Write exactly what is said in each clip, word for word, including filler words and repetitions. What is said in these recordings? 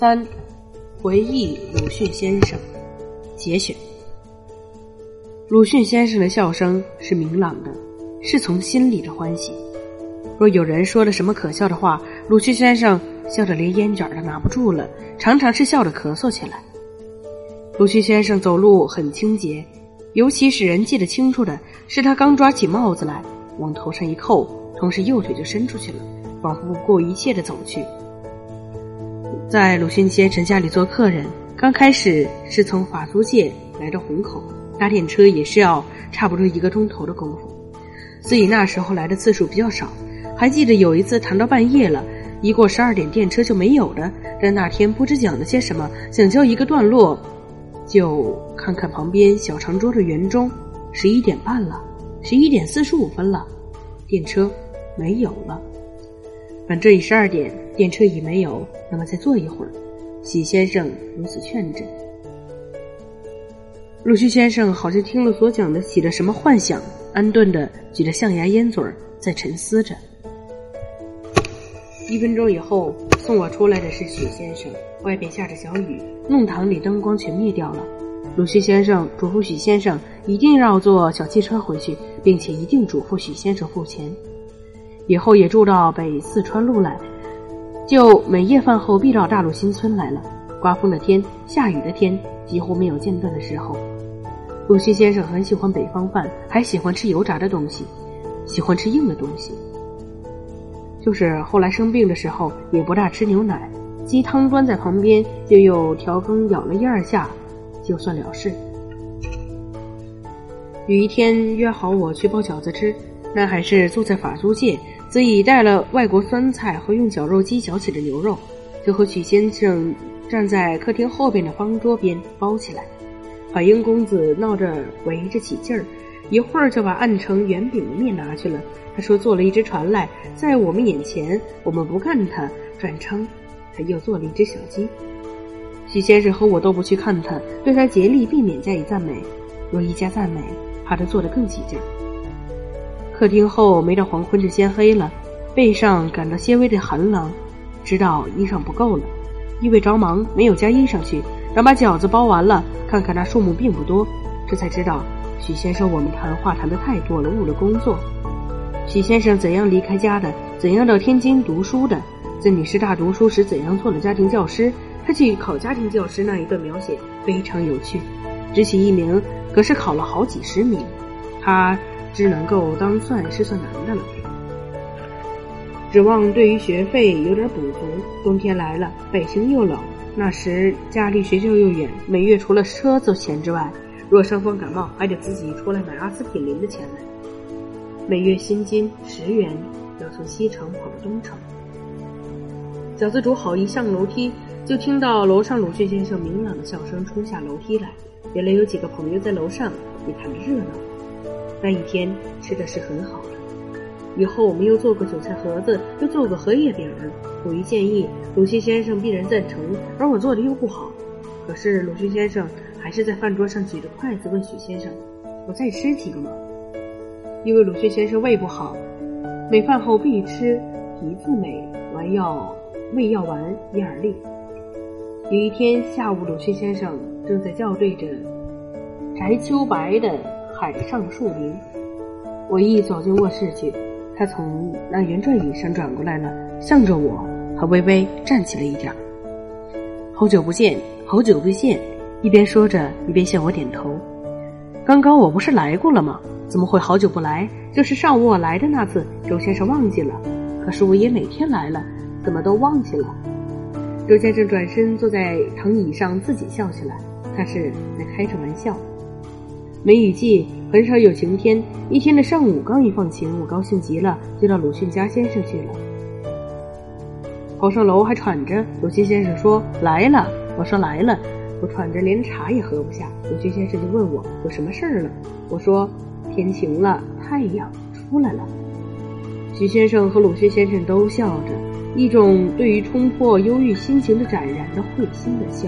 三、回忆鲁迅先生节选。鲁迅先生的笑声是明朗的，是从心里的欢喜。若有人说了什么可笑的话，鲁迅先生笑得连烟卷都拿不住了，常常是笑着咳嗽起来。鲁迅先生走路很清洁，尤其使人记得清楚的是他刚抓起帽子来往头上一扣，同时右腿就伸出去了，仿佛不顾一切地走去。在鲁迅先生家里做客人，刚开始是从法租界来到虹口，搭电车也是要差不多一个钟头的功夫，所以那时候来的次数比较少。还记得有一次谈到半夜了，一过十二点电车就没有的，但那天不知讲了些什么，想叫一个段落，就看看旁边小长桌的圆钟，十一点半了，十一点四十五分了，电车没有了。反正已十二点，电车已没有，那么再坐一会儿。许先生如此劝着。鲁迅先生好像听了所讲的，起了什么幻想，安顿的举着象牙烟嘴在沉思着。一分钟以后，送我出来的是许先生，外边下着小雨，弄堂里灯光全灭掉了。鲁迅先生嘱咐许先生一定要坐小汽车回去，并且一定嘱咐许先生付钱。以后也住到北四川路来，就每夜饭后必到大陆新村来了。刮风的天，下雨的天，几乎没有间断的时候。鲁迅先生很喜欢北方饭，还喜欢吃油炸的东西，喜欢吃硬的东西。就是后来生病的时候也不大吃牛奶，鸡汤端在旁边，就用调羹舀了一二下就算了事。有一天约好我去包饺子吃，那还是住在法租界，所以带了外国酸菜和用绞肉机绞起的牛肉，就和许先生站在客厅后边的方桌边包起来。海英公子闹着围着起劲儿，一会儿就把按成圆饼的面拿去了。他说做了一只船来，在我们眼前，我们不看他，转称他又做了一只小鸡。许先生和我都不去看他，对他竭力避免加以赞美，若一加赞美，怕他做得更起劲儿。客厅后没到黄昏就先黑了，背上感到些微的寒冷，知道衣裳不够了，因为着忙没有加衣裳去，等把饺子包完了，看看那数目并不多，这才知道许先生我们谈话谈得太多了，误了工作。许先生怎样离开家的，怎样到天津读书的，在女师大读书时怎样做了家庭教师，他去考家庭教师那一段描写非常有趣，只取一名，可是考了好几十名，他只能够当算是算难的了。指望对于学费有点补足，冬天来了，北京又冷，那时家离学校又远，每月除了车子钱之外，若伤风感冒还得自己出来买阿司匹林的钱来。每月薪金十元，要从西城跑到东城。饺子煮好，一上楼梯就听到楼上鲁迅先生明朗的笑声冲下楼梯来，原来有几个朋友在楼上也谈着热闹。那一天吃的是很好的，以后我们又做过韭菜盒子，又做过荷叶饼。我一建议，鲁迅先生必然赞成，而我做的又不好。可是鲁迅先生还是在饭桌上举着筷子问许先生：“我再吃几个吗？”因为鲁迅先生胃不好，每饭后必吃皮字美丸药胃药丸一二粒。有一天下午，鲁迅先生正在校对着翟秋白的《海上树林》，我一走进卧室去，他从那圆转椅上转过来了，向着我还微微站起了一点。好久不见，好久不见，一边说着一边向我点头。刚刚我不是来过了吗？怎么会好久不来？就是上午我来的那次，周先生忘记了。可是我也每天来了，怎么都忘记了？周先生转身坐在藤椅上自己笑起来，他是在开着玩笑。梅雨季很少有晴天，一天的上午刚一放晴，我高兴极了，就到鲁迅家先生去了。跑上楼还喘着，鲁迅先生说来了，我说来了，我喘着连茶也喝不下。鲁迅先生就问我有什么事儿了，我说天晴了，太阳出来了。许先生和鲁迅先生都笑着，一种对于冲破忧郁心情的展然的会心的笑。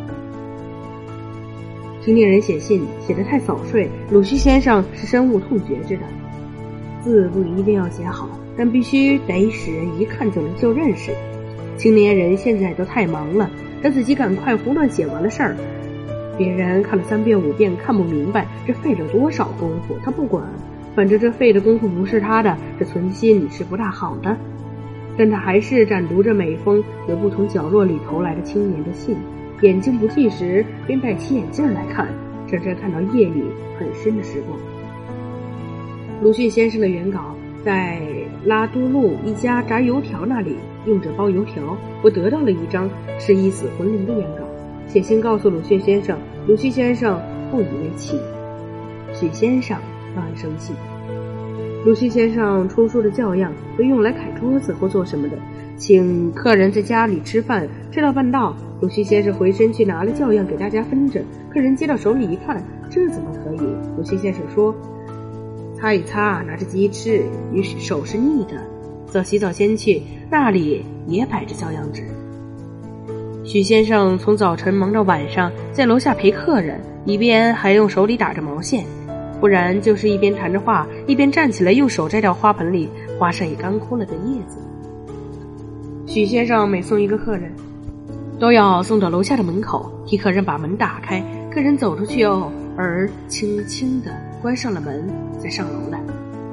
听令人写信写得太早睡，鲁迅先生是深恶痛绝之的。字不一定要写好，但必须得使人一看就能就认识。 青年人现在都太忙了，他自己赶快胡乱写完了事儿，别人看了三遍五遍看不明白，这费了多少功夫他不管，反正这费的功夫不是他的，这存心是不大好的。但他还是展读着每封由不同角落里投来的青年的信，眼睛不济时便戴起眼镜来看，真正看到夜里很深的时光。鲁迅先生的原稿在拉都路一家炸油条那里用着包油条，我得到了一张是一死魂灵的原稿，写信告诉鲁迅先生，鲁迅先生不以为奇，许先生当然生气。鲁迅先生出书的教样都用来揩桌子或做什么的，请客人在家里吃饭，吃到半道，鲁迅先生回身去拿了教样给大家分着，客人接到手里一看，这怎么可以？鲁迅先生说，擦一擦，拿着鸡翅，于是手是腻的，早洗澡先去，那里也摆着教样纸。许先生从早晨忙到晚上，在楼下陪客人，一边还用手里打着毛线，不然就是一边谈着话，一边站起来用手摘掉花盆里花上已干枯了的叶子。许先生每送一个客人，都要送到楼下的门口，替客人把门打开，客人走出去后，而轻轻地关上了门，再上楼来。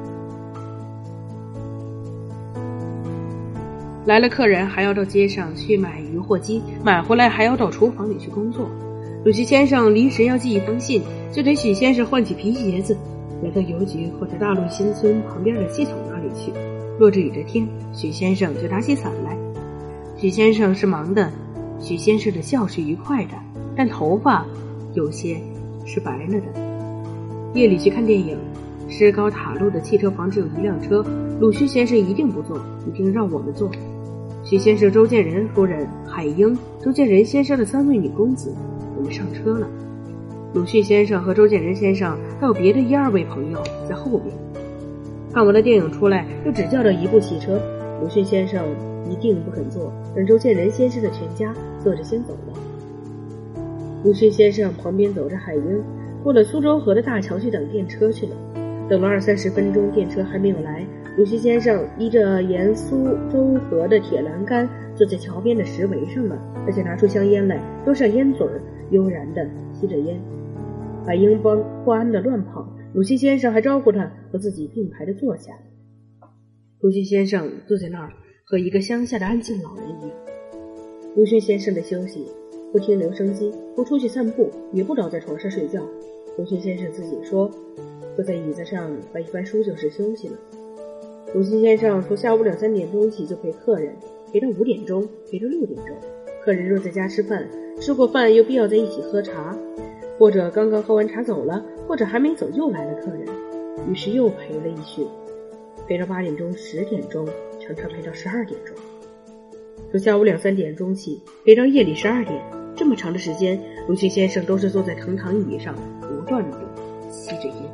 来了客人还要到街上去买鱼货鸡，买回来还要到厨房里去工作。鲁迅先生临时要寄一封信，就得许先生换起皮鞋子，来到邮局或者大陆新村旁边的系统那里去。落着雨的天，许先生就打起伞来。许先生是忙的，许先生的笑是愉快的，但头发有些是白了的。夜里去看电影，石膏塔路的汽车房只有一辆车，鲁迅先生一定不坐，一定让我们坐。许先生、周建人夫人、海英、周建人先生的三位女公子，我们上车了。鲁迅先生和周建人先生还有别的一二位朋友在后边。看完了电影出来，又只叫到一部汽车，鲁迅先生一定不肯坐，让周建人先生的全家坐着先走了。鲁迅先生旁边走着海英，过了苏州河的大桥去等电车去了。等了二三十分钟，电车还没有来，鲁迅先生依着沿苏州河的铁栏杆坐在桥边的石围上了，而且拿出香烟来，勾上烟嘴儿，悠然地吸着烟。海英不不安地乱跑，鲁迅先生还招呼他和自己并排地坐下。鲁迅先生坐在那儿，和一个乡下的安静老人一样。鲁迅先生的休息，不听留声机，不出去散步，也不倒在床上睡觉。鲁迅先生自己说，坐在椅子上翻一翻书就是休息了。鲁迅先生从下午两三点钟起就陪客人，陪到五点钟，陪到六点钟。客人若在家吃饭，吃过饭又必要在一起喝茶，或者刚刚喝完茶走了，或者还没走又来了客人，于是又陪了一宿，陪到八点钟、十点钟，常常陪到十二点钟。从下午两三点钟起，陪到夜里十二点，这么长的时间，鲁迅先生都是坐在藤躺椅上，不断地吸着烟。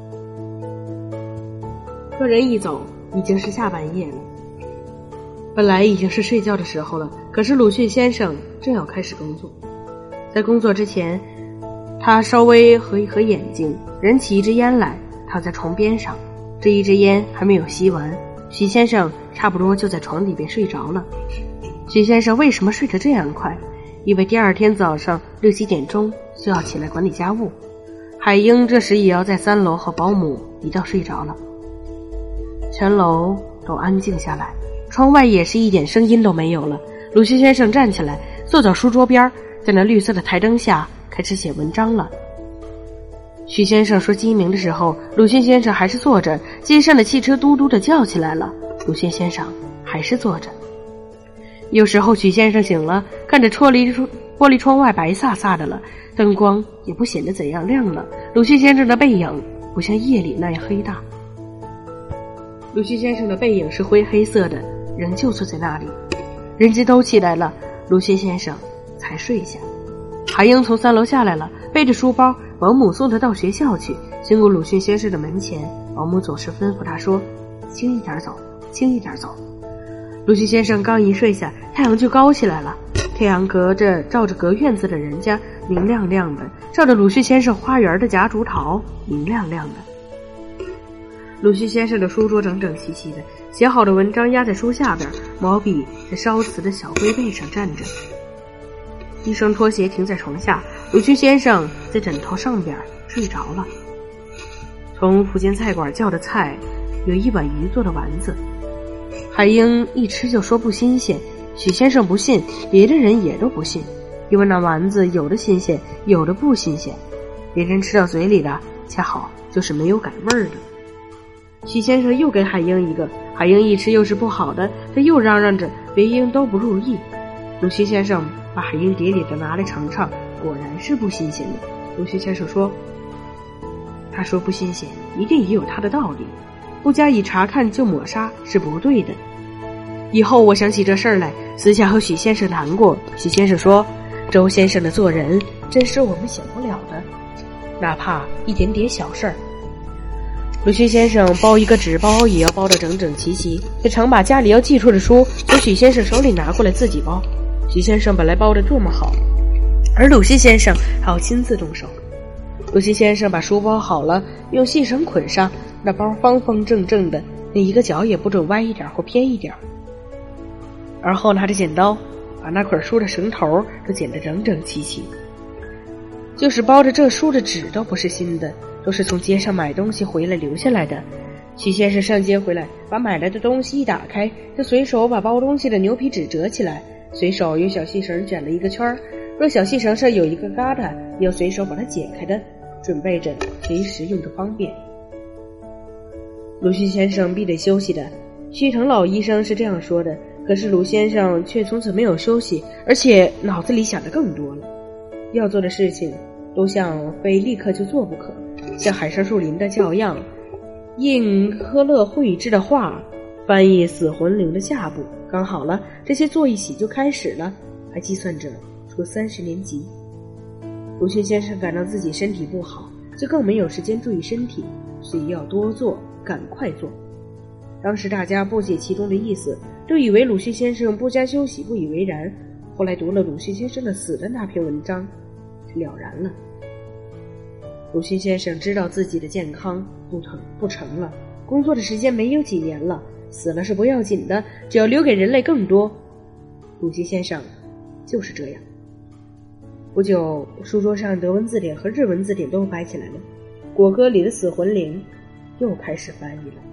客人一走，已经是下半夜了。本来已经是睡觉的时候了，可是鲁迅先生正要开始工作。在工作之前，他稍微合一合眼睛，燃起一支烟来，躺在床边上。这一支烟还没有吸完，许先生差不多就在床里边睡着了。许先生为什么睡得这样快？因为第二天早上六七点钟就要起来管理家务。海英这时也要在三楼和保姆一道睡着了。全楼都安静下来，窗外也是一点声音都没有了。鲁迅先生站起来，坐到书桌边，在那绿色的台灯下开始写文章了。许先生说鸡鸣的时候，鲁迅先生还是坐着，街上的汽车嘟嘟地叫起来了，鲁迅先生还是坐着。有时候许先生醒了，看着玻璃玻璃窗外白飒飒的了，灯光也不显得怎样亮了，鲁迅先生的背影不像夜里那样黑大。鲁迅先生的背影是灰黑色的，仍旧坐在那里。人家都起来了，鲁迅先生才睡下。海英从三楼下来了，背着书包，保姆送他到学校去。经过鲁迅先生的门前，保姆总是吩咐他说，轻一点走，轻一点走。鲁迅先生刚一睡下，太阳就高起来了。太阳隔着照着隔院子的人家，明亮亮的，照着鲁迅先生花园的夹竹桃，明亮亮的。鲁迅先生的书桌整整齐齐的， 写好的文章压在书下边，毛笔在烧瓷的小龟背上站着。一双拖鞋停在床下，鲁迅先生在枕头上边睡着了。从福建菜馆叫的菜有一碗鱼做的丸子，海英一吃就说不新鲜，许先生不信，别的人也都不信，因为那丸子有的新鲜，有的不新鲜，别人吃到嘴里的恰好就是没有改味儿的。许先生又给海英一个，海英一吃又是不好的，他又嚷嚷着别英都不入意。鲁迅先生把海英碟里的拿来尝尝，果然是不新鲜的。鲁迅先生说，他说不新鲜一定也有他的道理，不加以查看就抹杀是不对的。以后我想起这事儿来，私下和许先生谈过，许先生说，周先生的做人真是我们想不了的，哪怕一点点小事儿。鲁迅先生包一个纸包也要包得整整齐齐，他常把家里要寄出的书从许先生手里拿过来自己包。许先生本来包得这么好，而鲁迅先生还要亲自动手。鲁迅先生把书包好了，用细绳捆上，那包方方正正的，那一个角也不准歪一点或偏一点。而后拿着剪刀把那捆书的绳头都剪得整整齐齐。就是包着这书的纸都不是新的，都是从街上买东西回来留下来的。许先生上街回来，把买来的东西一打开，就随手把包东西的牛皮纸折起来，随手用小细绳卷了一个圈，若小细绳上有一个疙瘩，又随手把它解开的，准备着随时用的方便。鲁迅先生必得休息的，屈腾老医生是这样说的，可是鲁先生却从此没有休息，而且脑子里想的更多了。要做的事情都像非立刻就做不可，像海上树林的教样，印科勒绘制的画，翻译死魂灵的架步，刚好了，这些做一起就开始了，还计算着出三十年级。鲁迅先生感到自己身体不好，就更没有时间注意身体，所以要多做，赶快做。当时大家不解其中的意思，都以为鲁迅先生不加休息，不以为然。后来读了鲁迅先生的死的那篇文章，了然了。鲁迅先生知道自己的健康不成不成了，工作的时间没有几年了，死了是不要紧的，只要留给人类更多。鲁迅先生就是这样。不久，书桌上德文字典和日文字典都摆起来了，果戈里的死魂灵又开始翻译了。